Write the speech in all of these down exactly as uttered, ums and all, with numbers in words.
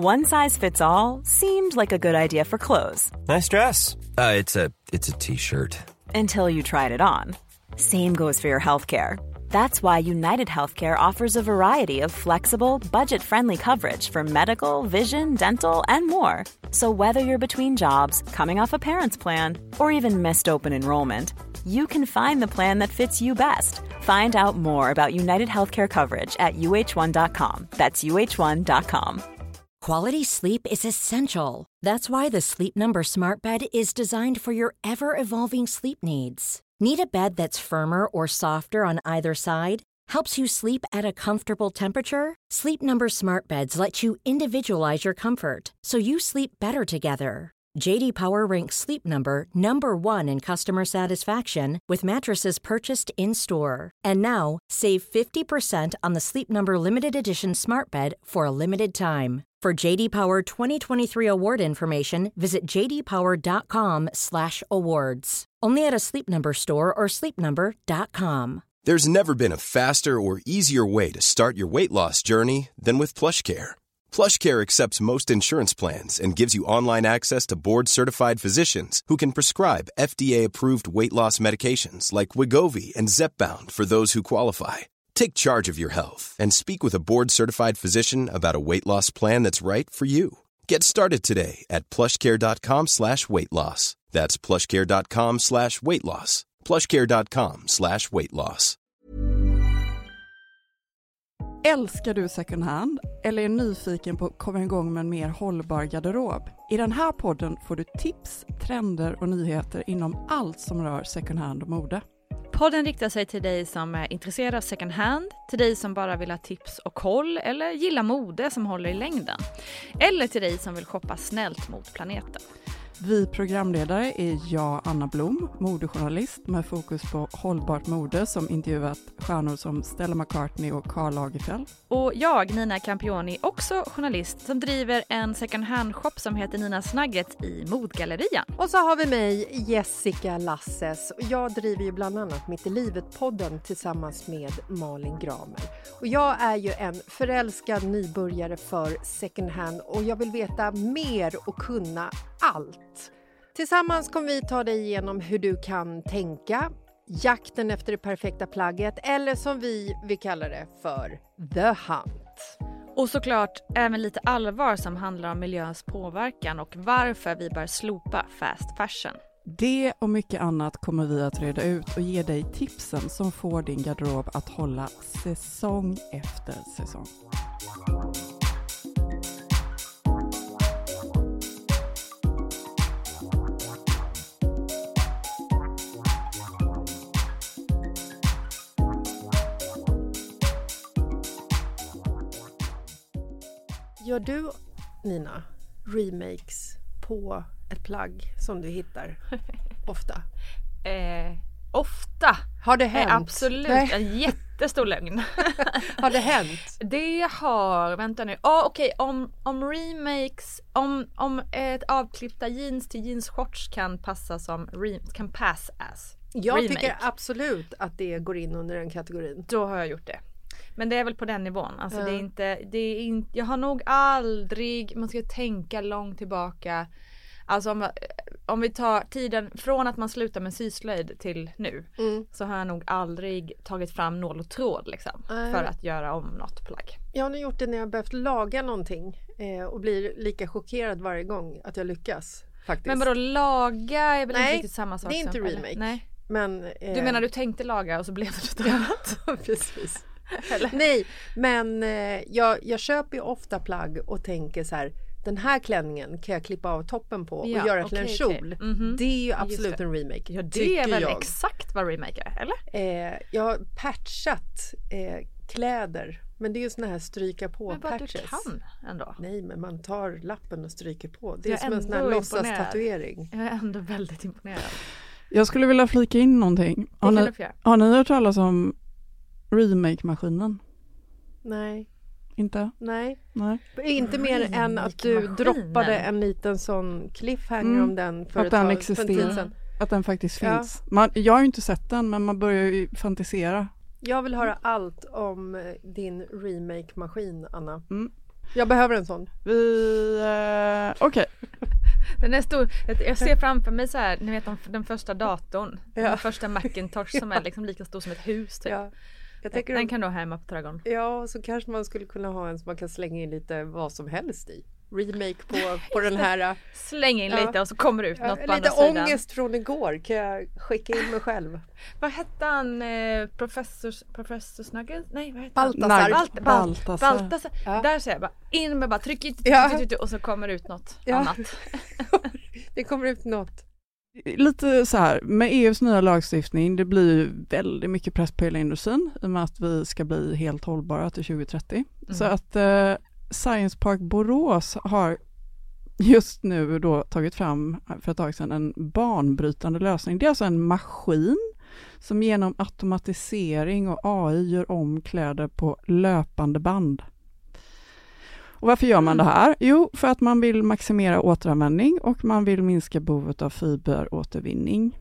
One size fits all seemed like a good idea for clothes. Nice dress. Uh, it's a it's a t-shirt. Until you tried it on. Same goes for your healthcare. That's why United Healthcare offers a variety of flexible, budget-friendly coverage for medical, vision, dental, and more. So whether you're between jobs, coming off a parent's plan, or even missed open enrollment, you can find the plan that fits you best. Find out more about United Healthcare coverage at U H one dot com. That's U H one dot com. Quality sleep is essential. That's why the Sleep Number Smart Bed is designed for your ever-evolving sleep needs. Need a bed that's firmer or softer on either side? Helps you sleep at a comfortable temperature? Sleep Number Smart Beds let you individualize your comfort, so you sleep better together. J D Power ranks Sleep Number number one in customer satisfaction with mattresses purchased in-store. And now, save fifty percent on the Sleep Number Limited Edition Smart Bed for a limited time. For J D Power twenty twenty-three award information, visit j d power dot com slash awards. Only at a Sleep Number store or sleep number dot com. There's never been a faster or easier way to start your weight loss journey than with PlushCare. PlushCare accepts most insurance plans and gives you online access to board-certified physicians who can prescribe F D A-approved weight loss medications like Wegovy and Zepbound for those who qualify. Take charge of your health and speak with a board-certified physician about a weight loss plan that's right for you. Get started today at plushcare.com slash weight loss. That's plushcare.com slash weight loss. plushcare.com slash weight loss. Älskar du second hand eller är nyfiken på att komma igång med en mer hållbar garderob? I den här podden får du tips, trender och nyheter inom allt som rör second hand och mode. Podden riktar sig till dig som är intresserad av second hand, till dig som bara vill ha tips och koll eller gillar mode som håller i längden. Eller till dig som vill shoppa snällt mot planeten. Vi programledare är jag, Anna Blom, modejournalist med fokus på hållbart mode som intervjuat stjärnor som Stella McCartney och Karl Lagerfeld. Och jag, Nina Campioni, också journalist som driver en second hand-shop som heter Ninas Nuggets i Modgallerian. Och så har vi mig, Jessica Lasses. Jag driver ju bland annat Mitt i livet-podden tillsammans med Malin Gramer. Och jag är ju en förälskad nybörjare för second hand och jag vill veta mer och kunna allt. Tillsammans kommer vi ta dig igenom hur du kan tänka, jakten efter det perfekta plagget eller som vi vill kalla det för The Hunt. Och såklart även lite allvar som handlar om miljöns påverkan och varför vi bör slopa fast fashion. Det och mycket annat kommer vi att reda ut och ge dig tipsen som får din garderob att hålla säsong efter säsong. Gör du, Nina, remakes på ett plagg som du hittar ofta? Eh, ofta? Har det hänt? Eh, absolut, Nej. En jättestor lögn. Har det hänt? Det har, vänta nu. Oh, okej, okay. om, om remakes, om, om ett avklippta jeans till jeansshorts kan passa som, re, kan pass as Jag remake. tycker absolut att det går in under den kategorin. Då har jag gjort det. Men det är väl på den nivån. Alltså ja. det är inte, det är in, jag har nog aldrig, man ska tänka långt tillbaka. Alltså om, om vi tar tiden från att man slutar med syslöjd till nu. Mm. Så har jag nog aldrig tagit fram nål och tråd liksom. Äh. För att göra om något plagg. Jag har nog gjort det när jag behövt laga någonting. Eh, och blir lika chockerad varje gång att jag lyckas. Faktiskt. Men vadå, laga är väl Nej, inte riktigt samma sak? Nej, det är inte som, remake. Nej. Men, eh, du menar du tänkte laga och så blev det något annat? Ja, precis. Nej, men eh, jag, jag köper ju ofta plagg och tänker så här, den här klänningen kan jag klippa av toppen på och ja, göra till okay, en kjol. Okay. Mm-hmm. Det är ju absolut en remake. Ja, det är väl jag. Exakt vad remake är, eller? Eh, jag har patchat eh, kläder, men det är ju såna här stryka på men bara patches. Du kan ändå. Nej, men man tar lappen och stryker på. Det är jag som en sån här låtsas-tatuering. Jag är ändå väldigt imponerad. Jag skulle vilja flika in någonting. Har ni, har ni hört talas om remake-maskinen? Nej. Inte? Nej. Nej. Inte mer än att du droppade en liten sån cliffhanger mm. om den för att ett den tag, existerar. Att den faktiskt ja. finns. Man, jag har ju inte sett den, men man börjar ju fantisera. Jag vill höra allt om din remake-maskin, Anna. Mm. Jag behöver en sån. Vi, eh, okej. Okay. Den är stor. Jag ser framför mig så här, ni vet den första datorn. Ja. Den första Macintosh som är liksom lika stor som ett hus typ. Ja. Jag tänker den om, kan du ha hemma på trädgården. Ja, så kanske man skulle kunna ha en som man kan slänga in lite vad som helst i. Remake på, på den här. Släng in ja. lite och så kommer det ut något ja, på lite andra sidan. ångest från igår kan jag skicka in mig själv. Vad hette han? Eh, professor, professor Snuggles? Nej, vad hette Baltasar. han? Balt, Balt, Baltasar. Baltasar. Ja. Där ser jag bara in med bara tryck i Ja. och så kommer det ut något Ja. annat. Det kommer ut något. Lite så här, med E U:s nya lagstiftning, det blir ju väldigt mycket press på hela industrin i och med att vi ska bli helt hållbara till tjugo trettio. Mm. Så att eh, Science Park Borås har just nu då tagit fram för ett tag sedan en banbrytande lösning. Det är alltså en maskin som genom automatisering och A I gör om kläder på löpande band. Och varför gör man det här? Jo, för att man vill maximera återanvändning och man vill minska behovet av fiberåtervinning.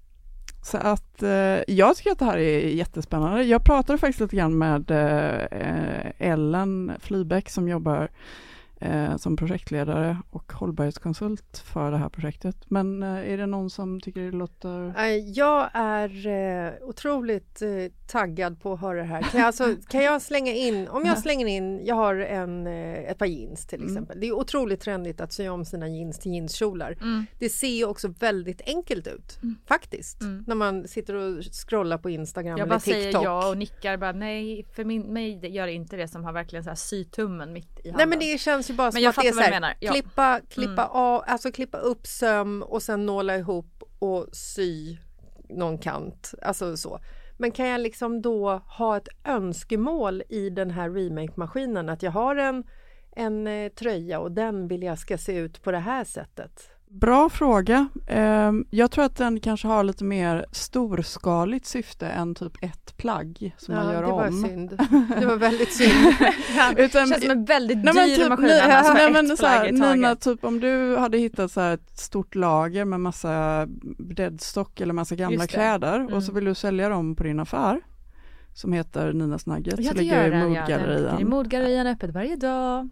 Så att eh, jag tycker att det här är jättespännande. Jag pratade faktiskt lite grann med eh, Ellen Flybeck som jobbar eh, som projektledare och hållbarhetskonsult för det här projektet. Men eh, är det någon som tycker det låter... Jag är eh, otroligt eh, taggad på att höra det här. Kan jag, alltså, kan jag slänga in, om jag slänger in, jag har en, eh, ett par jeans till exempel. Mm. Det är otroligt trendigt att sy om sina jeans till jeanskjolar. Mm. Det ser ju också väldigt enkelt ut, mm. faktiskt. Mm. När man sitter och scrollar på Instagram jag eller TikTok. Jag bara säger ja och nickar bara nej, för min, mig gör inte det som har verkligen så här sytummen mitt i handen. Nej men det känns ju bara som att det är så här, ja. klippa, klippa, mm. av, alltså klippa upp söm och sen nåla ihop och sy någon kant, alltså så. Men kan jag liksom då ha ett önskemål i den här remake-maskinen att jag har en, en eh, tröja och den vill jag ska se ut på det här sättet? Bra fråga. Jag tror att den kanske har lite mer storskaligt syfte än typ ett plagg som ja, man gör det var om. Synd. Det var väldigt synd. Utan, det känns som en väldigt nej, dyr typ, maskin. Nej, alltså nej, men ett så här, plagg Nina, typ om du hade hittat så här ett stort lager med massa deadstock eller massa gamla kläder mm. och så vill du sälja dem på din affär som heter Ninas Nuggets. Ja, så ligger i modgallerian. Ja, i modgallerian öppet varje dag.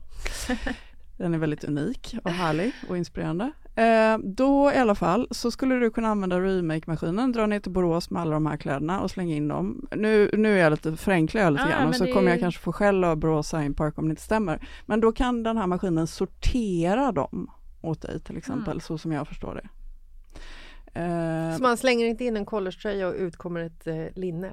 Den är väldigt unik och härlig och inspirerande. Eh, då i alla fall så skulle du kunna använda remake-maskinen, dra ner till Borås med alla de här kläderna och slänga in dem. Nu, nu är jag lite förenklar jag lite ah, grann och så det... kommer jag kanske få skäll av Borås Science Park om det inte stämmer. Men då kan den här maskinen sortera dem åt dig till exempel, mm. så som jag förstår det. Eh, så man slänger inte in en collegetröja och ut kommer ett eh, linne?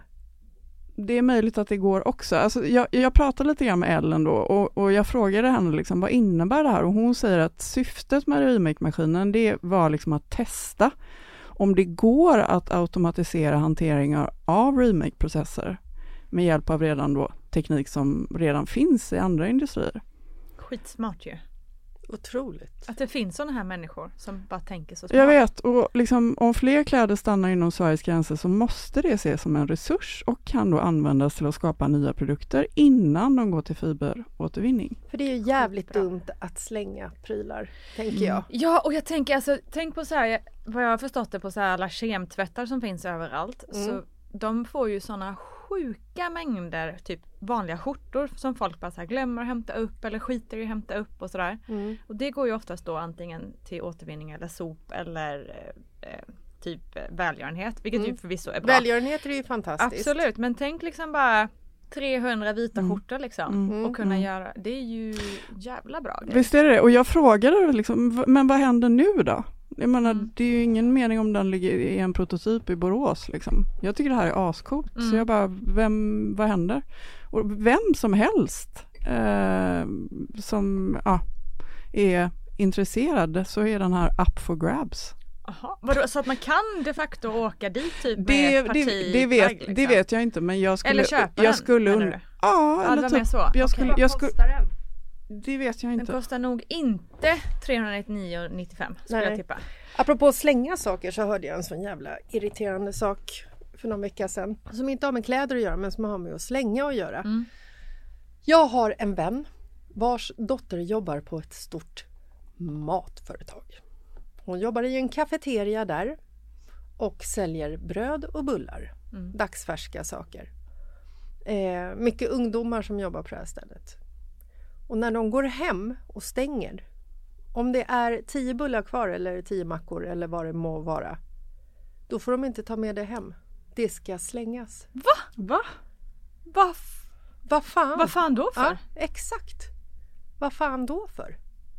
Det är möjligt att det går också. Alltså jag, jag pratade lite grann med Ellen då och, och jag frågade henne liksom, vad innebär det här? Och hon säger att syftet med remake-maskinen det var liksom att testa om det går att automatisera hanteringar av remake-processer med hjälp av redan då teknik som redan finns i andra industrier. Skitsmart ju. Otroligt. Att det finns sådana här människor som bara tänker så smart. Jag vet, och liksom, om fler kläder stannar inom Sveriges gränser så måste det ses som en resurs och kan då användas till att skapa nya produkter innan de går till fiberåtervinning. För det är ju jävligt dumt att slänga prylar, tänker mm. jag. Ja, och jag tänker alltså, tänk på så här, vad jag har förstått det på så här alla kemtvättar som finns överallt. Mm. Så de får ju sådana sjuka mängder typ vanliga skjortor som folk bara så här glömmer att hämta upp eller skiter i att hämta upp och sådär. Mm. Och det går ju oftast då antingen till återvinning eller sop eller eh, typ välgörenhet, vilket mm. ju förvisso är bra. Välgörenhet är ju fantastiskt. Absolut, men tänk liksom bara trehundra vita mm. skjortor liksom mm. och kunna mm. göra, det är ju jävla bra grej. Visst är det, och jag frågade liksom, men vad händer nu då? Jag menar, mm. det är ju ingen mening om den ligger i en prototyp i Borås liksom. Jag tycker det här är ascoolt. Mm. Så jag bara, vem, vad händer? Och vem som helst eh, som ja, är intresserad så är den här up for grabs. Aha. Vadå, så att man kan de facto åka dit typ med det, ett parti det, det, vet, liksom. Det vet jag inte, men jag skulle... Eller köpa jag skulle den, und- Ja, ja, eller typ. Så. Jag okay. skulle, jag skulle, kostar den? Det vet jag inte. Den kostar nog inte trehundranittionio komma nittiofem skulle Nej. jag tippa. Apropå att slänga saker så hörde jag en sån jävla irriterande sak för någon vecka sedan. Som inte har med kläder att göra men som har med att slänga att göra. Mm. Jag har en vän vars dotter jobbar på ett stort matföretag. Hon jobbar i en kafeteria där och säljer bröd och bullar. Mm. Dagsfärska saker. Eh, mycket ungdomar som jobbar på det här stället. Och när de går hem och stänger, om det är tio bullar kvar eller tio mackor eller vad det må vara, då får de inte ta med det hem. Det ska slängas. Va? Va? Va? F- Vad fan? Vad fan då för? Ja, exakt. Vad fan då för?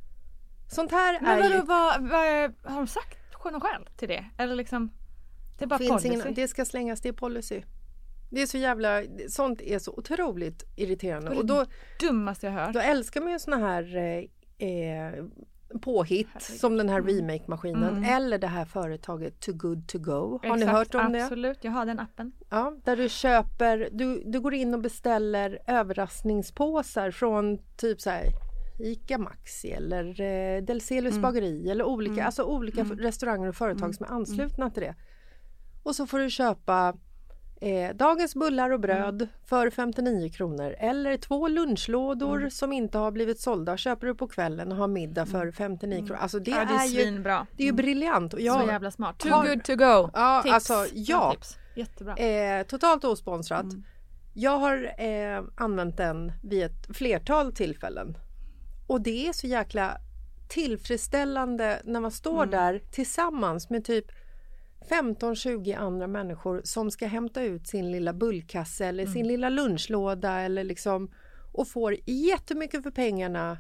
Sånt här Men är vadå, ju... vad, vad, har de sagt någon skäl till det? Eller liksom, det är bara Finns policy? ingen, det ska slängas, det är policy. Det är så jävla... Sånt är så otroligt irriterande. Det är Och då, dummaste jag hört. då älskar man ju såna här eh, eh, påhitt Herregud. som den här remake-maskinen. Mm. Eller det här företaget Too Good To Go. Har ni Exakt, hört om det? Absolut, jag har den appen. Ja, där du köper, du, du går in och beställer överraskningspåsar från typ så här Ica Maxi eller eh, Delcelius Mm. bageri eller olika, Mm. alltså olika Mm. restauranger och företag Mm. som är anslutna till det. Och så får du köpa eh, dagens bullar och bröd Mm. för femtionio kronor eller två lunchlådor Mm. som inte har blivit sålda. Köper du på kvällen och har middag för femtionio Mm. kronor. Alltså det, Ja, det är är ju, svinbra. det är ju briljant. Och jag, Så jävla smart. Too har- good to go. Ja, Tips. alltså, ja. Bra tips. Jättebra. Eh, totalt osponsrat. Mm. Jag har eh, använt den vid ett flertal tillfällen. Och det är så jäkla tillfredsställande när man står Mm. där tillsammans med typ femton tjugo andra människor som ska hämta ut sin lilla bullkasse eller sin Mm. lilla lunchlåda eller liksom, och får jättemycket för pengarna.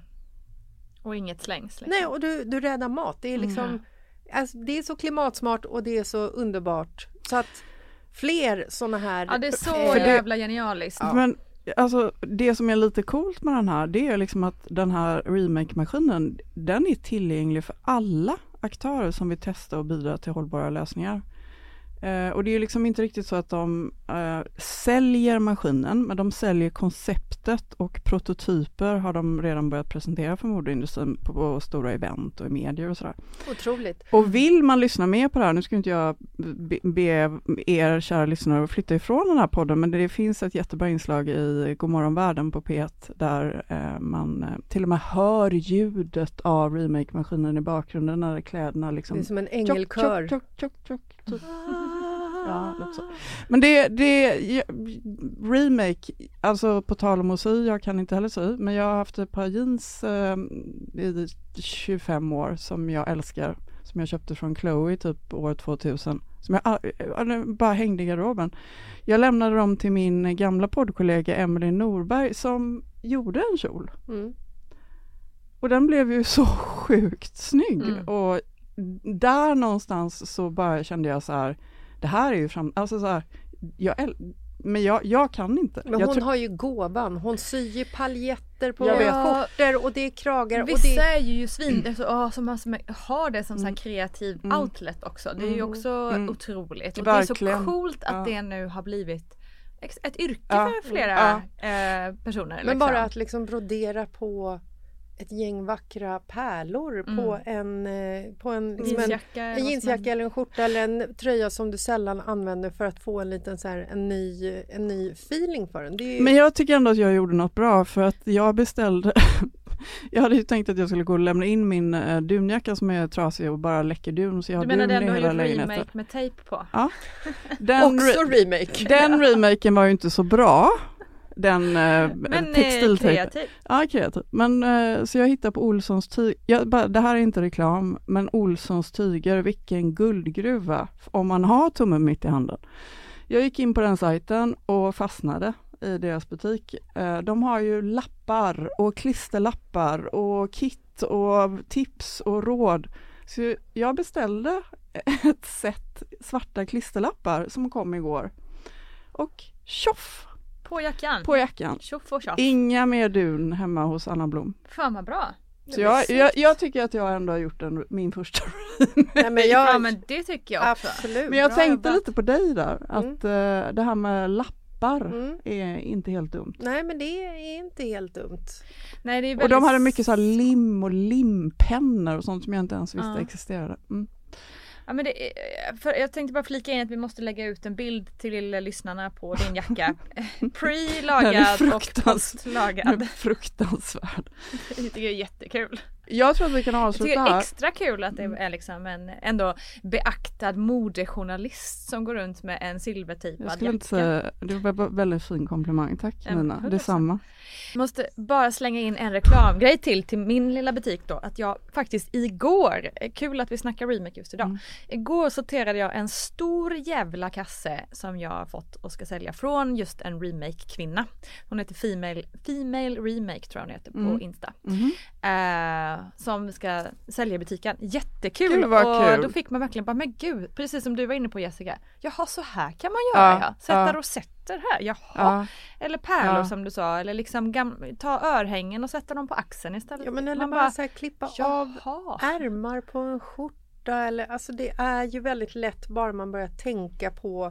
Och inget slängs. Liksom. Nej, och du, du räddar mat. Det är liksom Mm. alltså, det är så klimatsmart och det är så underbart. Så att fler såna här... Ja, det är så eh, jävla genialiskt. Ja. Men alltså, det som är lite coolt med den här, det är liksom att den här remake-maskinen, den är tillgänglig för alla aktörer som vill testa och bidra till hållbara lösningar. Eh, och det är liksom inte riktigt så att de eh, säljer maskinen, men de säljer konceptet och prototyper har de redan börjat presentera för modeindustrin på, på stora event och i medier och sådär. Otroligt. Och vill man lyssna mer på det här, nu ska inte jag be, be er kära lyssnare att flytta ifrån den här podden, men det finns ett jättebra inslag i Godmorgon Världen på P ett där eh, man eh, till och med hör ljudet av remake-maskinen i bakgrunden när kläderna liksom... Det är som en tjock, ängelkör. tjock, tjock, tjock, tjock, typ. Ja, lite så. Men det, det ja, remake, alltså på tal om att sy, jag kan inte heller sy, men jag har haft ett par jeans eh, i tjugofem år som jag älskar, som jag köpte från Chloe typ år tvåtusen, som jag äh, bara hängde i garderoben. Jag lämnade dem till min gamla poddkollega Emily Norberg som gjorde en kjol. Mm. Och den blev ju så sjukt snygg. Mm. Och där någonstans så bara kände jag så här, det här är ju fram... Alltså så här, jag äl- men jag, jag kan inte. Men jag hon tror- har ju gåvan. Hon syr ju paljetter på Jag vet. skjortor och det är kragar. Och Vissa det... är ju svin alltså, åh, som, har- som har det som så här Mm. kreativ Mm. outlet också. Det är ju Mm. också Mm. otroligt. Och Verkligen. det är så coolt att Ja. det nu har blivit ex- ett yrke Ja. för flera Ja. eh, personer. Men liksom. bara att liksom brodera på ett gäng vackra pärlor Mm. på en, eh, på en, liksom en, jeansjacka, en jeansjacka eller en skjorta eller en tröja som du sällan använder för att få en liten så här, en ny, en ny feeling för den. Det är ju... Men jag tycker ändå att jag gjorde något bra för att jag beställde jag hade ju tänkt att jag skulle gå och lämna in min uh, dunjacka som är trasig och bara läcker dun så jag har Du menar dun den i du har hela gjort lägenheten. remake med tejp på? Ja. Den, Också remake. den remaken var ju inte så bra. Den uh, Men eh, textiltejpen. kreativ. Ja, kreativ. Men uh, så jag hittade på Olssons tyg. Jag, bara, det här är inte reklam, men Olssons tyger, vilken guldgruva om man har tummen mitt i handen. Jag gick in på den sajten och fastnade i deras butik. Uh, de har ju lappar och klisterlappar och kit och tips och råd. Så jag beställde ett set svarta klisterlappar som kom igår. Och tjoff! På jackan? På jackan. Tjoff och tjoff. Inga mer dun hemma hos Anna Blom. Fan vad bra. Så jag, jag, jag tycker att jag ändå har gjort en, min första Nej, men jag, Ja men det tycker jag också. absolut. Men jag Bra tänkte jobbat. lite på dig där. Mm. Att eh, det här med lappar Mm. är inte helt dumt. Nej, men det är inte helt dumt. Nej, det är Och väldigt... de hade mycket så här lim och limpennor och sånt som jag inte ens visste Ja. existerade. Mm. Ja, men det är, för jag tänkte bara flika in att vi måste lägga ut en bild till lyssnarna på din jacka. Den är Pre-lagad och fruktans- post-lagad. Fruktansvärd. Jag tycker det är jättekul. Jag tror att vi kan avsluta här. Det är här. extra kul att det är liksom en ändå beaktad modejournalist som går runt med en silvertejpad Jag skulle jacka. inte säga, det var en väldigt fin komplimang. Tack Ja, Nina, det är samma. Måste bara slänga in en reklamgrej till till min lilla butik då. Att jag faktiskt igår, kul att vi snackar remake just idag. Mm. Igår sorterade jag en stor jävla kasse som jag har fått och ska sälja från just en remake-kvinna. Hon heter Female, Female Remake tror jag hon heter på mm. Insta. Mm. Uh, som ska sälja i butiken. Jättekul. Gud, vad och kul. då fick man verkligen bara, men gud, precis som du var inne på Jessica. Jaha, så här kan man göra ja. ja. Sätta ja. rosetter här. Jaha. Ja. Eller pärlor ja. som du sa. Eller liksom gam- ta örhängen och sätta dem på axeln istället. Ja, men eller man bara, bara så här, klippa jaha. av ärmar på en skjorta. Eller, alltså det är ju väldigt lätt bara man börjar tänka på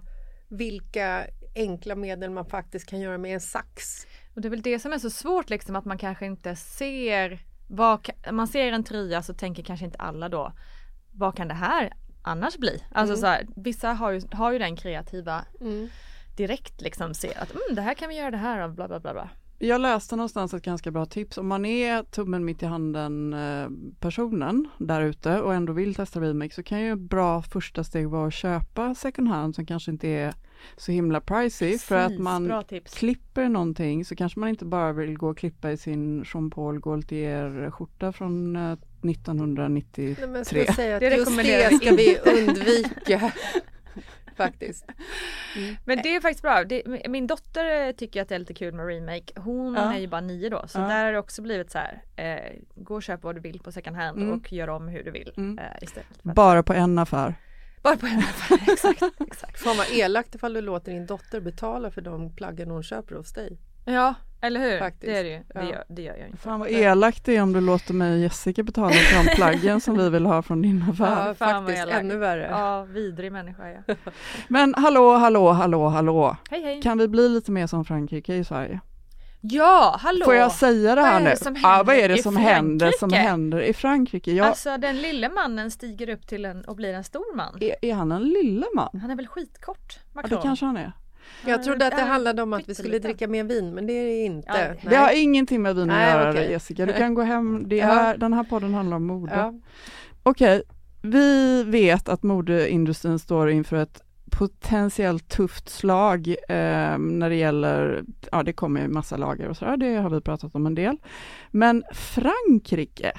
vilka enkla medel man faktiskt kan göra med en sax. Och det är väl det som är så svårt liksom, att man kanske inte ser vad, man ser en tröja så tänker kanske inte alla då, vad kan det här annars bli? Alltså mm. så här, vissa har ju, har ju den kreativa mm. direkt liksom ser att mm, det här kan vi göra det här av bla bla bla bla. Jag läste någonstans ett ganska bra tips. Om man är tummen mitt i handen eh, personen där ute och ändå vill testa remake, så kan ju ett bra första steg vara att köpa second hand som kanske inte är så himla pricey. Precis, för att man klipper någonting så kanske man inte bara vill gå och klippa i sin Jean Paul Gaultier skjorta från eh, nittonhundranittiotre. Nej, men jag ska säga att det just det ska vi undvika. Faktiskt. Mm. Men det är faktiskt bra. Det, min dotter tycker att det är lite kul med remake. Hon ja. är ju bara nio då. Så ja. där har det också blivit så här. Eh, gå och köpa vad du vill på second hand mm. och gör om hur du vill. Mm. Eh, istället att... Bara på en affär. Bara på en affär, exakt. exakt. Fan vad elakt ifall du låter din dotter betala för de plaggen hon köper hos dig. Ja, eller hur? Faktiskt. Det är det ju. Ja. Det, gör, det gör jag inte. Fan vad elakt det är om du låter mig och Jessica betala för de plaggen som vi vill ha från din affär. Ja, faktiskt. Ännu värre. Ja, vidrig människa ja. Men hallå, hallå, hallå, hallå. Hej, hej. Kan vi bli lite mer som Frankrike i Sverige? Ja, hallå. Får jag säga det här nu? Ja, vad är det som Frankrike? händer som händer i Frankrike? Jag... Alltså den lille mannen stiger upp till en och blir en stor man. Är, är han en lille man? Han är väl skitkort, Macron. Ja, det kanske han är. Jag trodde att det handlade om att vi skulle dricka mer vin, men det är det inte. Ja, det har ingenting med vin att Nej, göra, okay. Jessica. Du kan gå hem. Det är, ja. Den här podden handlar om mode. Ja. Okej, okay. Vi vet att modeindustrin står inför ett potentiellt tufft slag eh, när det gäller, ja det kommer ju massa lagar och sådär, det har vi pratat om en del. Men Frankrike,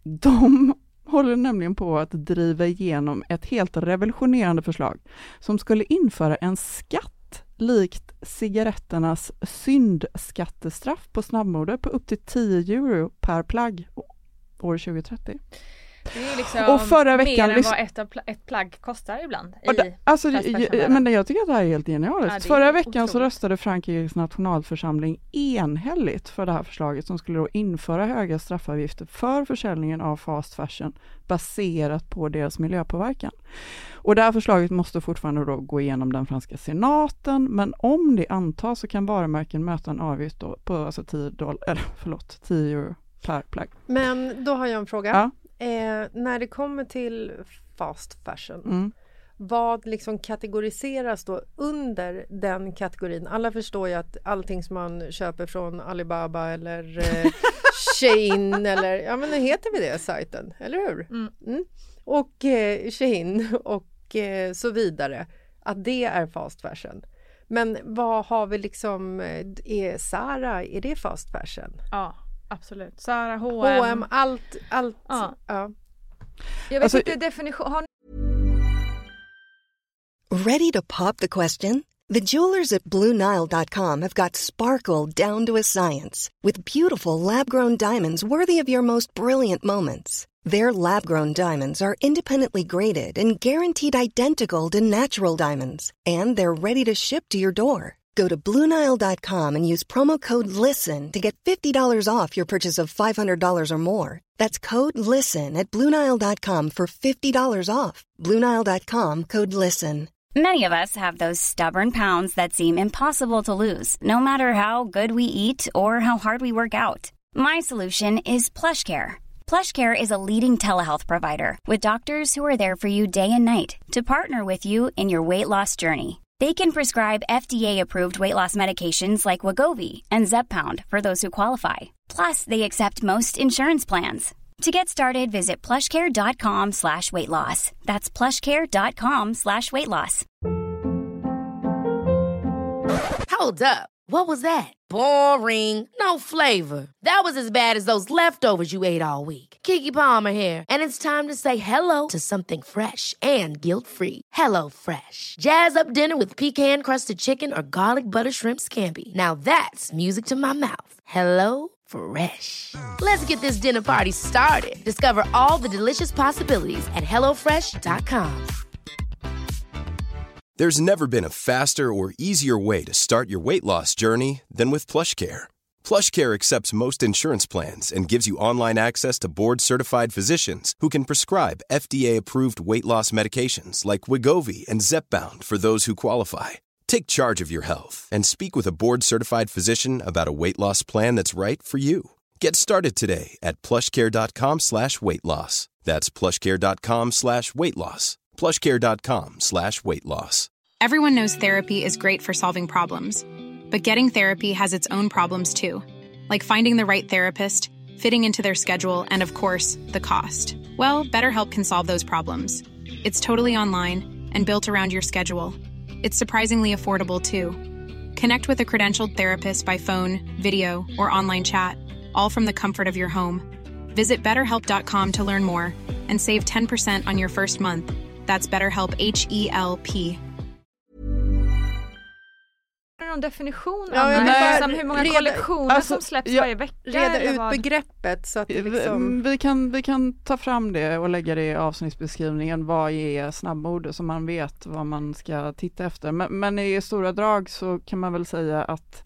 de håller nämligen på att driva igenom ett helt revolutionerande förslag som skulle införa en skatt likt cigaretternas syndskattestraff på snabbmode på upp till tio euro per plagg år tjugo trettio. Det är liksom och förra veckan, mer än vad ett, pl- ett plagg kostar ibland. I det, alltså, jag, men jag tycker att det här är helt genialiskt. Ja, förra veckan otroligt. Så röstade Frankrikes nationalförsamling enhälligt för det här förslaget som skulle då införa höga straffavgifter för försäljningen av fast fashion baserat på deras miljöpåverkan. Och det här förslaget måste fortfarande då gå igenom den franska senaten, men om det antas så kan varumärken möta en avgift då på alltså tio dollar, eller förlåt, tio euro per plagg. Men då har jag en fråga. Ja. Eh, när det kommer till fast fashion, mm. vad liksom kategoriseras då under den kategorin? Alla förstår ju att allting som man köper från Alibaba eller eh, Shein eller, ja men heter vi det sajten, eller hur? Mm. Mm. Och eh, Shein och eh, så vidare, att det är fast fashion. Men vad har vi liksom, är Zara, är det fast fashion? Ja. Absolut. Zara, H och M. H och M, allt, allt. Ja. Ja. Jag vet alltså, inte definition. Har... Ready to pop the question? The jewelers at Blue Nile dot com have got sparkle down to a science with beautiful lab-grown diamonds worthy of your most brilliant moments. Their lab-grown diamonds are independently graded and guaranteed identical to natural diamonds, and they're ready to ship to your door. Go to Blue Nile dot com and use promo code LISTEN to get fifty dollars off your purchase of five hundred dollars or more. That's code LISTEN at Blue Nile dot com for fifty dollars off. Blue Nile dot com, code LISTEN. Many of us have those stubborn pounds that seem impossible to lose, no matter how good we eat or how hard we work out. My solution is PlushCare. PlushCare is a leading telehealth provider with doctors who are there for you day and night to partner with you in your weight loss journey. They can prescribe F D A-approved weight loss medications like Wegovy and Zepbound for those who qualify. Plus, they accept most insurance plans. To get started, visit plushcare.com slash weight loss. That's plushcare.com slash weight loss. Hold up. What was that? Boring. No flavor. That was as bad as those leftovers you ate all week. Keke Palmer here, and it's time to say hello to something fresh and guilt-free. Hello Fresh. Jazz up dinner with pecan-crusted chicken or garlic butter shrimp scampi. Now that's music to my mouth. Hello Fresh. Let's get this dinner party started. Discover all the delicious possibilities at hello fresh dot com. There's never been a faster or easier way to start your weight loss journey than with PlushCare. PlushCare accepts most insurance plans and gives you online access to board-certified physicians who can prescribe F D A-approved weight loss medications like Wegovy and Zepbound for those who qualify. Take charge of your health and speak with a board-certified physician about a weight loss plan that's right for you. Get started today at plushcare.com slash weight loss. That's plushcare.com slash weight loss. plushcare.com slash weight loss. Everyone knows therapy is great for solving problems, but getting therapy has its own problems too, like finding the right therapist, fitting into their schedule, and of course, the cost. Well, BetterHelp can solve those problems. It's totally online and built around your schedule. It's surprisingly affordable too. Connect with a credentialed therapist by phone, video, or online chat, all from the comfort of your home. Visit better help dot com to learn more and save ten percent on your first month. That's BetterHelp, H E L P. Någon definition ja, av nej, liksom, hur många reda, kollektioner alltså, som släpps ja, varje vecka? Reda ut vad? begreppet så att det liksom... vi, kan, vi kan ta fram det och lägga det i avsnittsbeskrivningen. Vad är snabbord så man vet vad man ska titta efter. Men, men i stora drag så kan man väl säga att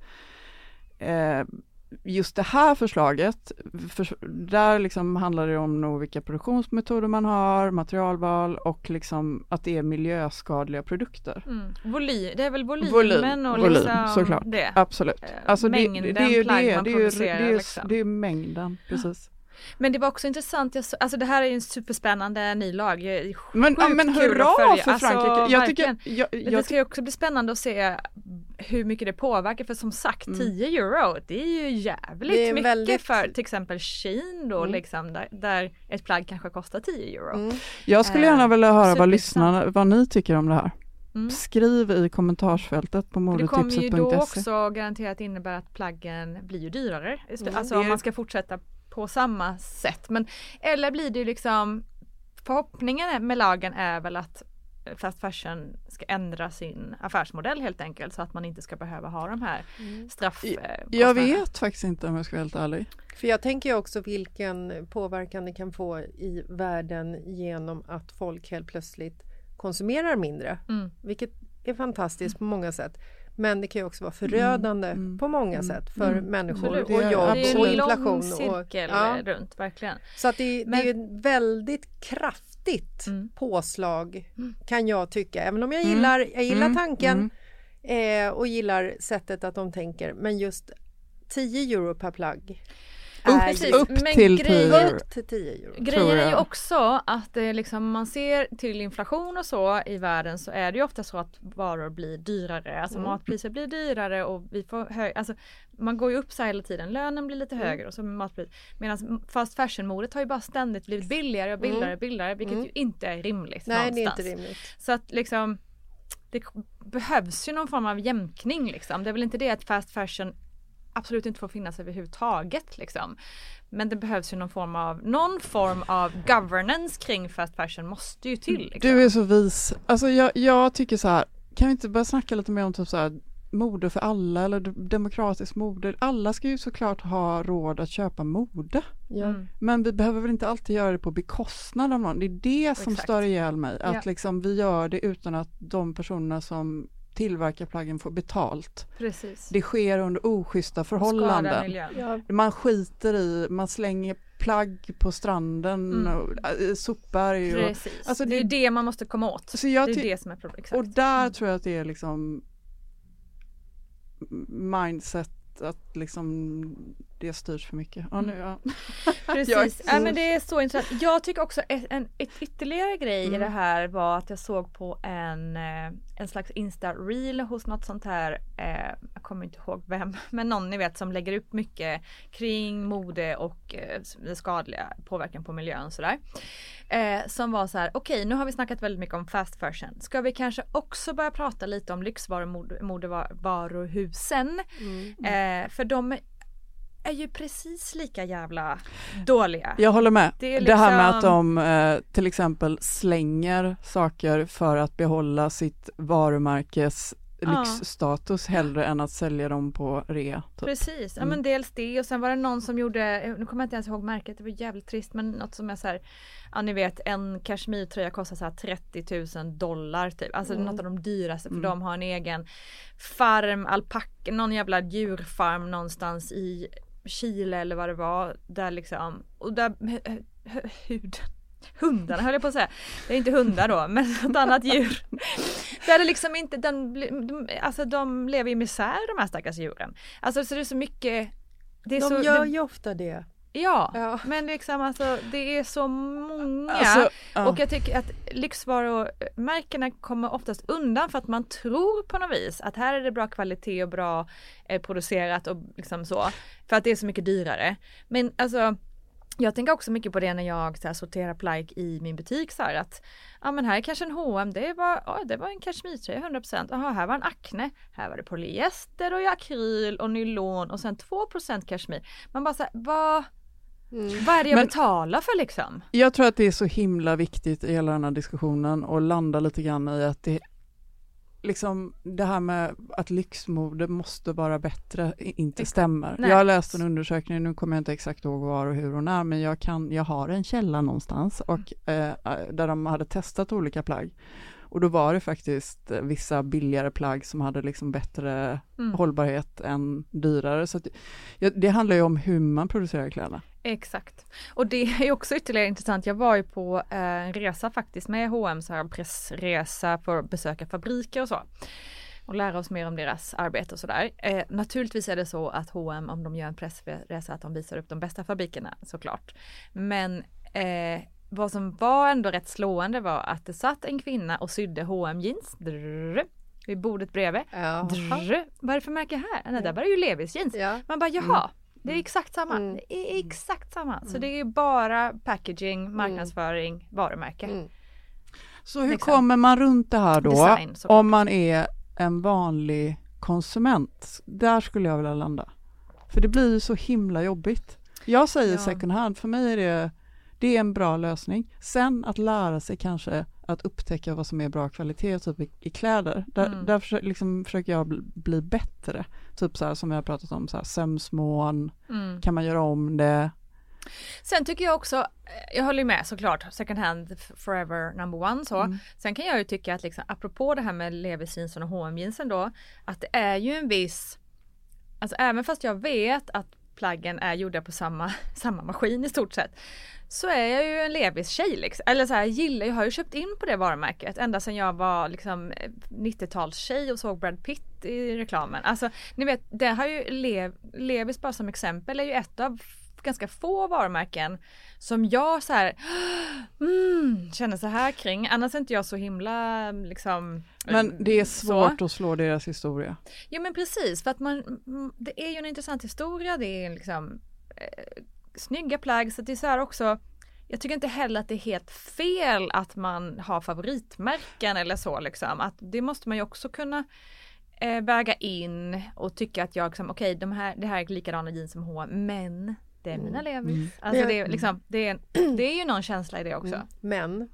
eh, just det här förslaget, för, där liksom handlar det om nog vilka produktionsmetoder man har, materialval och liksom att det är miljöskadliga produkter. Mm. Voly, det är väl volymen volym, och volym, liksom såklart. det. Absolut. Alltså mängden det, det, det är ju plagg det, man det, är ju, producerar. det, är, liksom. det är mängden, precis. Men det var också intressant, jag så, alltså det här är ju en superspännande ny lag. Men, ja, men hurra för Frankrike. Alltså, jag tycker, jag, jag, men det ska ju också bli spännande att se hur mycket det påverkar, för som sagt mm. tio euro, det är ju jävligt är mycket väldigt... för till exempel Shein då mm. liksom, där, där ett plagg kanske kostar tio euro. Mm. Jag skulle gärna vilja höra vad lyssnarna, vad ni tycker om det här. Mm. Skriv i kommentarsfältet på modetipset punkt se. Det kommer ju då också garanterat innebära att plaggen blir ju dyrare. Mm. Alltså om man ska fortsätta på samma sätt. Men, eller blir det ju liksom, förhoppningen med lagen är väl att fast fashion ska ändra sin affärsmodell helt enkelt, så att man inte ska behöva ha de här mm. straff. Jag vet faktiskt inte om jag ska vara helt ärlig. För jag tänker också vilken påverkan det kan få i världen genom att folk helt plötsligt konsumerar mindre. Mm. Vilket är fantastiskt mm. på många sätt. Men det kan ju också vara förödande mm. Mm. på många mm. sätt för mm. människor Absolut. och jobb det är och en inflation. Lång cirkel och, ja. runt, verkligen. Så att det, Men, det är ett väldigt kraftigt mm. påslag mm. kan jag tycka. Även om jag gillar, jag gillar mm. tanken mm. eh, och gillar sättet att de tänker. Men just tio euro per plagg. Upp, Precis, upp, men till grejen, upp till tio euro. Grejen är ju också att det liksom, man ser till inflation och så i världen, så är det ju ofta så att varor blir dyrare. Alltså mm. matpriser blir dyrare och vi får höj, alltså man går ju upp så här hela tiden. Lönen blir lite högre och så matpris. Medan fast fashion-modet har ju bara ständigt blivit billigare och billigare och billigare, vilket mm. ju inte är rimligt. Nej, någonstans. det är inte rimligt. Så att liksom det behövs ju någon form av jämkning liksom. Det är väl inte det att fast fashion absolut inte får finnas överhuvudtaget liksom. Men det behövs ju någon form av någon form av governance kring fast fashion måste ju till. Liksom. Du är så vis. Alltså jag, jag tycker så här, kan vi inte börja snacka lite mer om typ så här, mode för alla eller demokratisk mode. Alla ska ju såklart ha råd att köpa mode. Mm. Men vi behöver väl inte alltid göra det på bekostnad av någon. Det är det som Exakt. stör ihjäl mig. Att ja. liksom vi gör det utan att de personerna som tillverkar plaggen får betalt. Precis. Det sker under oschyssta förhållanden. Ja. Man skiter i, man slänger plagg på stranden mm. och äh, sopberg. Och, Precis. Alltså det, det är det man måste komma åt. Så jag det är ty- det som är problemet. Och där mm. tror jag att det är liksom mindset att liksom det styrs för mycket. Ja, nu, ja. Precis, ja, men det är så intressant. Jag tycker också en, en ett ytterligare grej mm. i det här var att jag såg på en, en slags Insta-reel hos något sånt här, eh, jag kommer inte ihåg vem, men någon ni vet som lägger upp mycket kring mode och eh, det skadliga påverkan på miljön och sådär. Eh, som var så här, okej okay, nu har vi snackat väldigt mycket om fast fashion. Ska vi kanske också börja prata lite om lyxvaruhusen? Mm. Eh, för de är ju precis lika jävla dåliga. Jag håller med. Det, är liksom... det här med att liksom- de eh, till exempel slänger saker för att behålla sitt varumärkes lyxstatus ja. hellre än att sälja dem på rea. Typ. Precis, ja mm. men dels det och sen var det någon som gjorde, nu kommer jag inte ens ihåg märket, det var jävligt trist men något som är så här, ja ni vet en kashmirtröja kostar så här trettio tusen dollar typ, alltså mm. något av de dyraste för mm. de har en egen farm, alpack, någon jävla djurfarm någonstans i Chile eller vad det var, där liksom, och där huden hundarna höll jag på att säga. Det är inte hundar då, men ett annat djur. Där det liksom inte, den, de, alltså de lever i misär de här stackars djuren. Alltså så det är så mycket. Det är de så, gör det, ju ofta det. Ja, ja, men liksom alltså det är så många. Alltså, ja. Och jag tycker att lyxvarumärkena kommer oftast undan för att man tror på något vis att här är det bra kvalitet och bra eh, producerat och liksom så. För att det är så mycket dyrare. Men alltså jag tänker också mycket på det när jag så här, sorterar plagg i min butik så här att ja men här är kanske en H och M, det var, oh, det var en kashmirtröja hundra procent. Jaha, här var en Acne, här var det polyester och akryl och nylon och sen två procent kashmir. Man bara så här, vad mm. vad är det jag men, betalar för liksom? Jag tror att det är så himla viktigt i hela den här diskussionen och landa lite grann i att det liksom det här med att lyxmode måste vara bättre inte stämmer. Nej. Jag har läst en undersökning, nu kommer jag inte exakt ihåg var och hur och när, men jag, kan, jag har en källa någonstans och, eh, där de hade testat olika plagg. Och då var det faktiskt vissa billigare plagg som hade liksom bättre mm. hållbarhet än dyrare. Så att, ja, det handlar ju om hur man producerar kläderna. Exakt. Och det är också ytterligare intressant. Jag var ju på en resa faktiskt med H och M, så här pressresa för att besöka fabriker och så. Och lära oss mer om deras arbete och sådär. Eh, naturligtvis är det så att H och M, om de gör en pressresa, att de visar upp de bästa fabrikerna såklart. Men eh, vad som var ändå rätt slående var att det satt en kvinna och sydde H och M jeans drrr, vid bordet bredvid. Drrr, vad är det för märke här? Nej, där var det ju Levi's jeans. Ja. Man bara, jaha. Mm. Det är exakt samma. Mm. Det är exakt samma. Mm. Så det är bara packaging, marknadsföring, mm. varumärke. Mm. Så hur liksom. Kommer man runt det här då? Design, om man är en vanlig konsument? Där skulle jag vilja landa. För det blir ju så himla jobbigt. Jag säger ja. second hand. För mig är det, det är en bra lösning. Sen att lära sig kanske att upptäcka vad som är bra kvalitet typ i, i kläder. Där, mm. där försöker, liksom, försöker jag bli, bli bättre. Typ så här som jag har pratat om, så här, sömsmån. Mm. Kan man göra om det? Sen tycker jag också, jag håller med såklart, second hand forever number one så. Mm. Sen kan jag ju tycka att liksom, apropå det här med Levi's jeansen och H och M jeansen då, att det är ju en viss, alltså även fast jag vet att plaggen är gjorda på samma, samma maskin i stort sett, så är jag ju en Levi's tjej liksom. Eller så här, jag gillar, jag har ju köpt in på det varumärket ända sedan jag var liksom nittio-tals tjej och såg Brad Pitt i reklamen. Alltså ni vet, det har ju Lev, Levi's bara som exempel är ju ett av ganska få varumärken som jag så här mm, känner så här kring. Annars är inte jag så himla liksom. Men det är svårt så. Att slå deras historia. Ja men precis, för att man, det är ju en intressant historia, det är liksom eh, snygga plagg, så det är så här också. Jag tycker inte heller att det är helt fel att man har favoritmärken eller så liksom. Att det måste man ju också kunna eh, väga in och tycka att jag liksom, okej, okay, de här, det här är likadana jeans som H och M, men det är mina Levi's. Mm. Alltså det är, liksom, det, är, det är ju någon känsla i det också. Mm. Men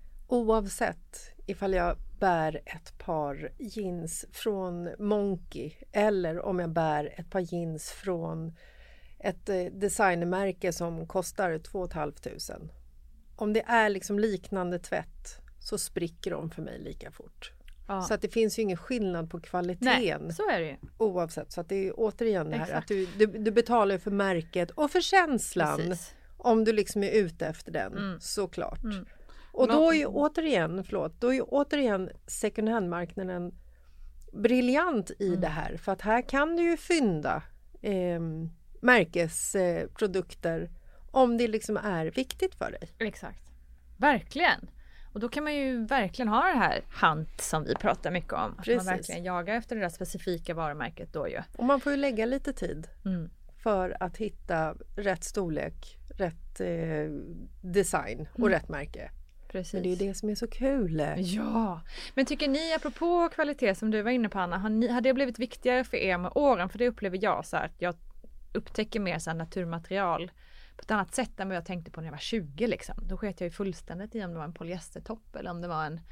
oavsett ifall jag bär ett par jeans från Monkey eller om jag bär ett par jeans från ett eh, designermärke som kostar två tusen femhundra. Om det är liksom liknande tvätt så spricker de för mig lika fort. Ja. Så att det finns ju ingen skillnad på kvaliteten. Nej, så är det ju. Oavsett. Så att det är ju återigen det här Exakt. Att du, du, du betalar för märket och för känslan. Precis. Om du liksom är ute efter den, mm. såklart. Mm. Och då är ju återigen, förlåt, då är ju återigen second hand-marknaden briljant i mm. det här. För att här kan du ju fynda eh, märkesprodukter eh, om det liksom är viktigt för dig. Exakt. Verkligen. Och då kan man ju verkligen ha det här hunt som vi pratar mycket om. Att man verkligen jagar efter det där specifika varumärket då ju. Och man får ju lägga lite tid mm. för att hitta rätt storlek, rätt eh, design och mm. rätt märke. Precis. Men det är ju det som är så kul. Ja. Men tycker ni, apropå kvalitet som du var inne på Anna, har, ni, har det blivit viktigare för er med åren? För det upplever jag så här, att jag upptäcker mer så här naturmaterial på ett annat sätt än vad jag tänkte på när jag var tjugo liksom. Då sket jag ju fullständigt i om det var en polyestertopp eller om det var en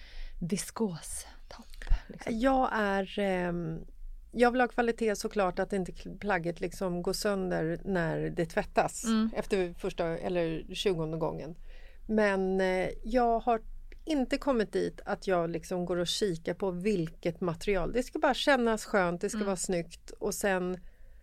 viskostopp. Liksom. Jag är... Eh, jag vill ha kvalitet såklart, att inte plagget liksom går sönder när det tvättas mm. efter första eller tjugonde gången. Men eh, jag har inte kommit dit att jag liksom går och kikar på vilket material. Det ska bara kännas skönt, det ska mm. vara snyggt och sen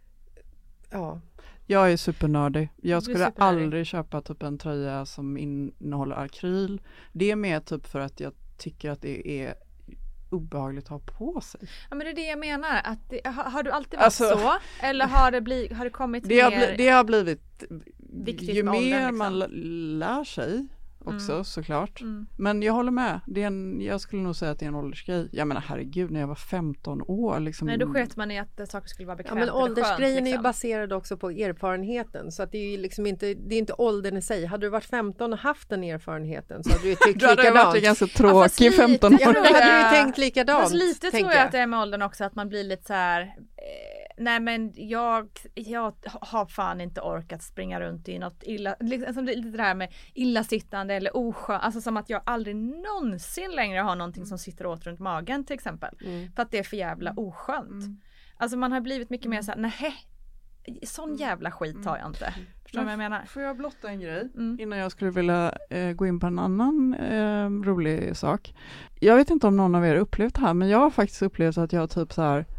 ja. Jag är supernördig. Jag skulle supernördig. aldrig köpa typ en tröja som innehåller akryl. Det är mer typ för att jag tycker att det är obehagligt att ha på sig. Ja, men det är det jag menar. Att det, har, har du alltid varit alltså, så? Eller har det, bli, har det kommit det mer har, bli, det har blivit ju mer åldern, liksom. man lär sig också mm. såklart. Mm. Men jag håller med. Det är en, jag skulle nog säga att det är en åldersgrej. Jag menar herregud, när jag var femton år. Liksom, nej, då sket man i att saker skulle vara bekvämt. Ja, men åldersgrejen skönt, liksom. är ju baserad också på erfarenheten. Så att det är ju liksom inte, det är inte åldern i sig. Hade du varit femton och haft den erfarenheten så hade du ju tyckt likadant. Du hade varit ganska tråkig ja, femton år. Ja, men då hade du ju tänkt likadant. Fast lite tror jag, jag att det är med åldern också. Att man blir lite så här... Eh, nej men jag, jag har fan inte orkat springa runt i något illa, liksom lite det här med illasittande eller oskön, alltså som att jag aldrig någonsin längre har någonting som sitter åt runt magen till exempel, mm. för att det är för jävla oskönt. Mm. Alltså man har blivit mycket mer så här, nej, sån jävla skit har jag inte. Mm. Förstår du vad jag menar? Får jag blotta en grej mm. innan jag skulle vilja eh, gå in på en annan eh, rolig sak. Jag vet inte om någon av er upplevt det här, men jag har faktiskt upplevt att jag typ så här.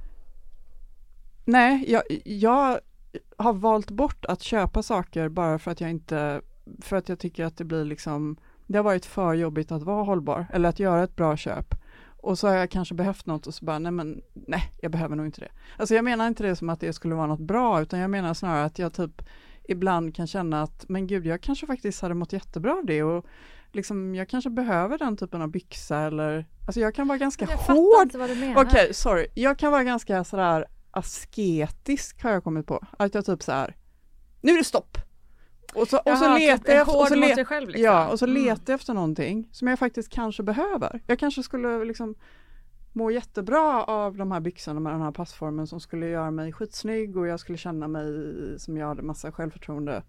Nej, jag, jag har valt bort att köpa saker bara för att jag inte, för att jag tycker att det blir liksom, det har varit för jobbigt att vara hållbar eller att göra ett bra köp. Och så har jag kanske behövt något och så bara, nej men, nej, jag behöver nog inte det. Alltså jag menar inte det som att det skulle vara något bra, utan jag menar snarare att jag typ ibland kan känna att, men gud, jag kanske faktiskt hade mått jättebra av det och liksom, jag kanske behöver den typen av byxa eller, alltså jag kan vara ganska jag hård. Okej, okay, sorry. Jag kan vara ganska sådär asketisk har jag kommit på. Att jag typ så här, nu är det stopp. Och så, Jaha, och så letar jag och så le- le- själv, liksom. ja, och så mm. letar jag efter någonting som jag faktiskt kanske behöver. Jag kanske skulle liksom må jättebra av de här byxorna med den här passformen som skulle göra mig skitsnygg och jag skulle känna mig som jag hade massa självförtroende.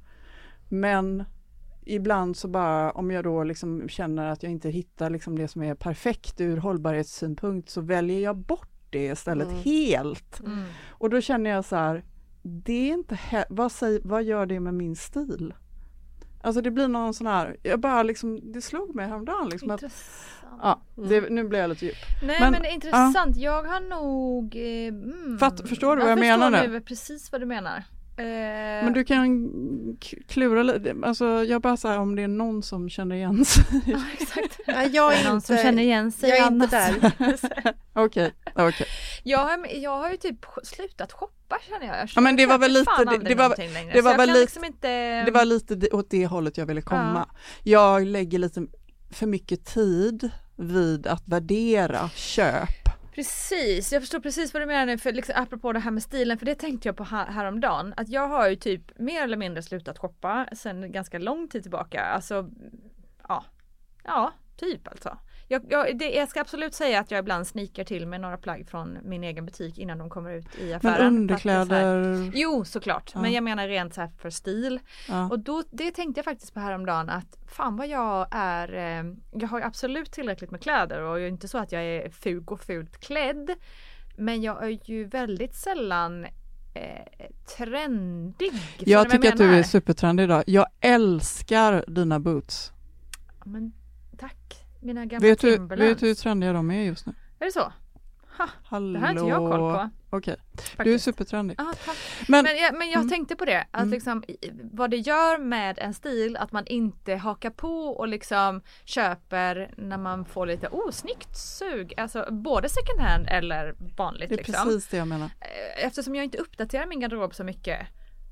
Men ibland så bara, om jag då liksom känner att jag inte hittar liksom det som är perfekt ur hållbarhetssynpunkt, så väljer jag bort det istället mm. helt. Mm. Och då känner jag så här, det är inte he- vad, säger, vad gör det med min stil? Alltså det blir någon sån här, jag bara liksom, det slog mig häromdagen liksom att, ja, det, nu blir jag lite djup. Nej men, men det är intressant, ja. Jag har nog eh, mm, Fatt, förstår du vad jag, jag menar nu? Jag förstår precis vad du menar. Men du kan klura lite, alltså jag bara säger om det är någon som känner igen sig. Ja, exakt. Ja, jag är någon inte, som känner igen sig. Jag är inte där. Okej, okej. Jag har, jag har ju typ slutat shoppa känner jag. jag ja, men det var väl lite det, det var det var väl lite liksom inte... det var lite åt det hållet jag ville komma. Ja. Jag lägger lite för mycket tid vid att värdera köp. Precis, jag förstår precis vad du menar nu, för liksom, apropå det här med stilen, för det tänkte jag på här, häromdagen, att jag har ju typ mer eller mindre slutat shoppa sedan ganska lång tid tillbaka, alltså ja, ja typ alltså. Jag, jag, det, jag ska absolut säga att jag ibland snikar till med några plagg från min egen butik innan de kommer ut i affären. Men underkläder? Här, jo, såklart. Ja. Men jag menar rent så här för stil. Ja. Och då, det tänkte jag faktiskt på häromdagen att fan vad jag är, eh, jag har ju absolut tillräckligt med kläder och jag är inte så att jag är fug och fult klädd. Men jag är ju väldigt sällan eh, trendig. Jag tycker jag att du är supertrendig idag. Jag älskar dina boots. Ja, men tack. Mina gamla vet du, Timberlands. vet du hur trendiga de är just nu? Är det så? Ha, Hallå. Det här har inte jag koll på. Okej, okay. Du är supertrendig. Ah, tack. Men, men jag, men jag mm. tänkte på det. Att mm. liksom, vad det gör med en stil. Att man inte hakar på och liksom köper när man får lite osnyggt sug. Alltså både second hand eller vanligt. Det är liksom. precis det jag menar. Eftersom jag inte uppdaterar min garderob så mycket.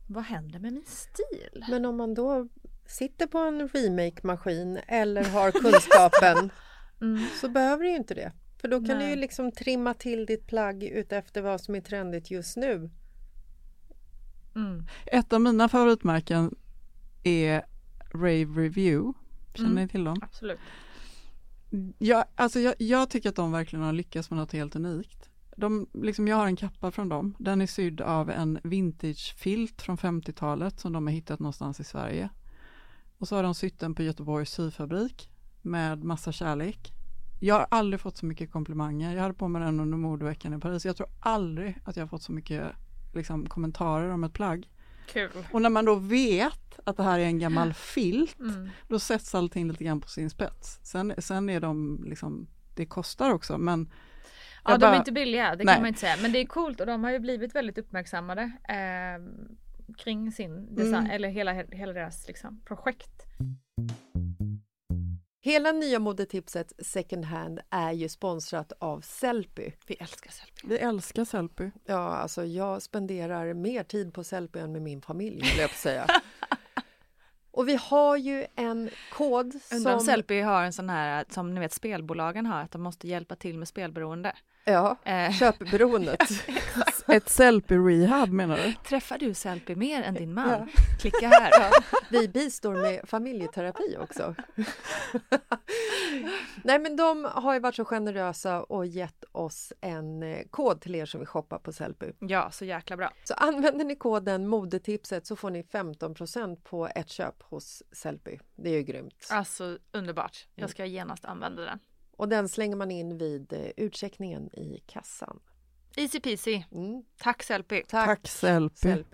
vad händer med min stil? Men om man då sitter på en remake-maskin eller har kunskapen mm. så behöver du ju inte det. För då kan Nej. du ju liksom trimma till ditt plagg ut efter vad som är trendigt just nu. Mm. Ett av mina favoritmärken är Rave Review. Känner mm. ni till dem? Absolut. Jag, alltså jag, jag tycker att de verkligen har lyckats med något helt unikt. De, liksom jag har en kappa från dem. Den är sydd av en vintagefilt från femtiotalet som de har hittat någonstans i Sverige. Och så har de sytt den på Göteborgs syfabrik med massa kärlek. Jag har aldrig fått så mycket komplimanger. Jag hade på mig den under modeveckan i Paris. Jag tror aldrig att jag har fått så mycket liksom, kommentarer om ett plagg. Kul. Och när man då vet att det här är en gammal filt mm. då sätts allting lite grann på sin spets. Sen, sen är de liksom, det kostar också men ja, de bara, är inte billiga, det nej. kan man inte säga. Men det är coolt och de har ju blivit väldigt uppmärksammade eh, kring sin design, mm. eller hela, hela deras liksom, projekt. Hela nya modetipset Second Hand är ju sponsrat av Sellpy. Vi älskar Sellpy. Vi älskar Sellpy. Ja, alltså jag spenderar mer tid på Sellpy än med min familj, vill jag säga. Och vi har ju en kod som... Undrar om Sellpy har en sån här, som ni vet spelbolagen har, att de måste hjälpa till med spelberoende. Ja, eh. köpberoendet. Ett Sellpy-rehab menar du? Träffar du Sellpy mer än din man? Ja. Klicka här. Ja. Vi bistår med familjeterapi också. Nej, men de har ju varit så generösa och gett oss en kod till er som vill shoppa på Sellpy. Ja, så jäkla bra. Så använder ni koden modetipset så får ni femton procent på ett köp hos Sellpy. Det är ju grymt. Alltså underbart. Jag ska genast använda den. Och den slänger man in vid utcheckningen i kassan. Easy peasy. Mm. Tack Sellpy. Tack, Tack Sellpy. Sellpy.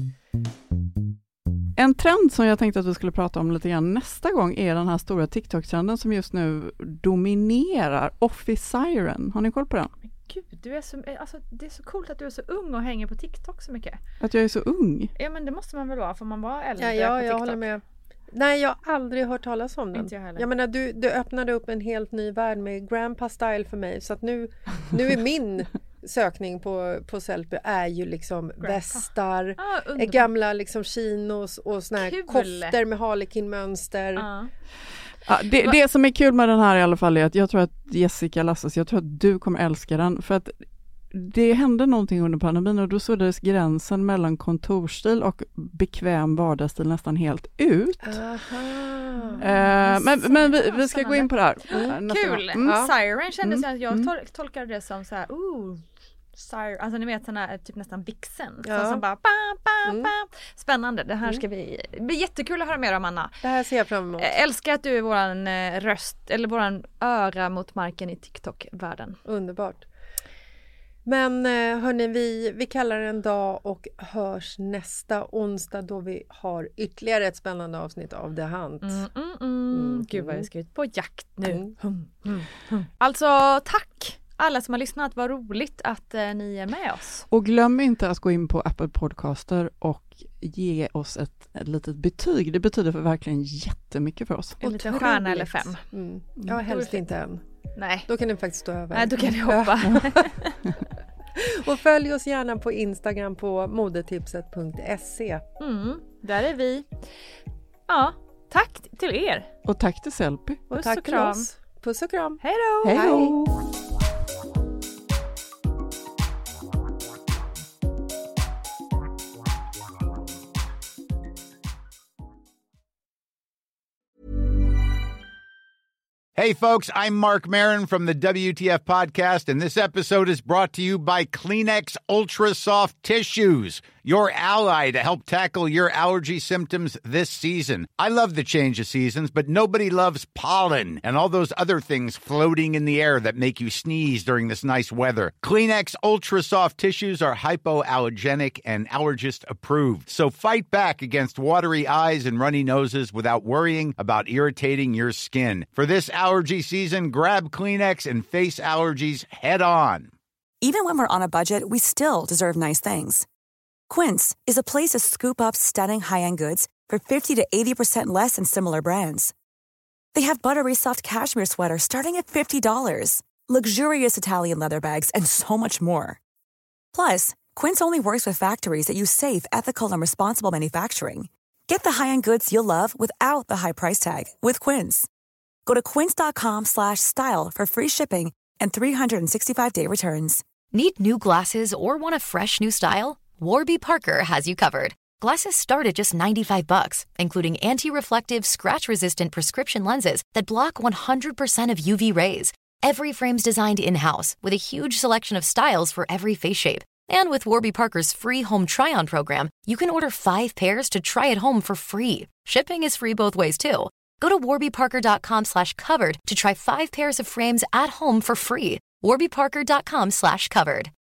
En trend som jag tänkte att vi skulle prata om lite grann nästa gång är den här stora TikTok-trenden som just nu dominerar. Office Siren. Har ni koll på den? Men gud, du är så, alltså, det är så coolt att du är så ung och hänger på TikTok så mycket. Att jag är så ung? Ja, men det måste man väl vara. Får man vara äldre ja, ja, på TikTok? Jag håller med. Nej, jag har aldrig hört talas om den. Inte jag heller. Jag menar, du, du öppnade upp en helt ny värld med grandpa style för mig. Så att nu, nu är min sökning på, på Sellpy är ju liksom grandpa. Västar, ah, gamla liksom chinos och såna här Kul. Koftor med harlekinmönster. Ah. Ja, det, det som är kul med den här i alla fall är att jag tror att Jessica Lasses, jag tror att du kommer älska den. För att det hände någonting under pandemin och då suddades gränsen mellan kontorstil och bekväm vardagsstil nästan helt ut. Eh, men men vi, vi ska gå in på det här. Mm. Kul! Mm. Ja. Siren kändes mm. att jag tol- tolkade det som så här, ooh, Siren, alltså ni vet sån här typ nästan vixen. Ja. Som bara, bam, bam, mm. bam. Spännande, det här ska vi, det blir jättekul att höra mer om, Anna. Det här ser jag fram emot. Jag älskar att du är våran röst, eller våran öra mot marken i TikTok-världen. Underbart. Men hörni, vi, vi kallar det en dag och hörs nästa onsdag då vi har ytterligare ett spännande avsnitt av The Hunt. Mm, mm, mm. Mm. Gud vad jag ska ut på jakt nu. Mm. Mm, mm, mm. Alltså tack alla som har lyssnat, vad roligt att eh, ni är med oss. Och glöm inte att gå in på Apple Podcaster och ge oss ett, ett litet betyg. Det betyder för verkligen jättemycket för oss. En liten stjärna eller fem. Mm. Ja, helst inte än. Nej. Då kan ni faktiskt stå över. Nej, då kan ni hoppa. Och följ oss gärna på Instagram på modetipset punkt se. Mm, där är vi. Ja, tack till er. Och tack till Sellpy. Och, och tack och till oss. Puss och kram. Hej då. Hej då. Hey, folks, I'm Mark Maron from the W T F Podcast, and this episode is brought to you by Kleenex Ultra Soft Tissues, your ally to help tackle your allergy symptoms this season. I love the change of seasons, but nobody loves pollen and all those other things floating in the air that make you sneeze during this nice weather. Kleenex Ultra Soft Tissues are hypoallergenic and allergist approved, so fight back against watery eyes and runny noses without worrying about irritating your skin. For this allergy season, grab Kleenex and face allergies head on. Even when we're on a budget, we still deserve nice things. Quince is a place to scoop up stunning high-end goods for fifty to eighty percent less than similar brands. They have buttery soft cashmere sweaters starting at fifty dollars, luxurious Italian leather bags, and so much more. Plus, Quince only works with factories that use safe, ethical, and responsible manufacturing. Get the high-end goods you'll love without the high price tag with Quince. Go to quince.com slash style for free shipping and three sixty-five day returns. Need new glasses or want a fresh new style? Warby Parker has you covered. Glasses start at just ninety-five bucks, including anti-reflective, scratch-resistant prescription lenses that block one hundred percent of U V rays. Every frame's designed in-house with a huge selection of styles for every face shape. And with Warby Parker's free home try-on program, you can order five pairs to try at home for free. Shipping is free both ways, too. Go to warbyparker.com slash covered to try five pairs of frames at home for free. warbyparker.com slash covered.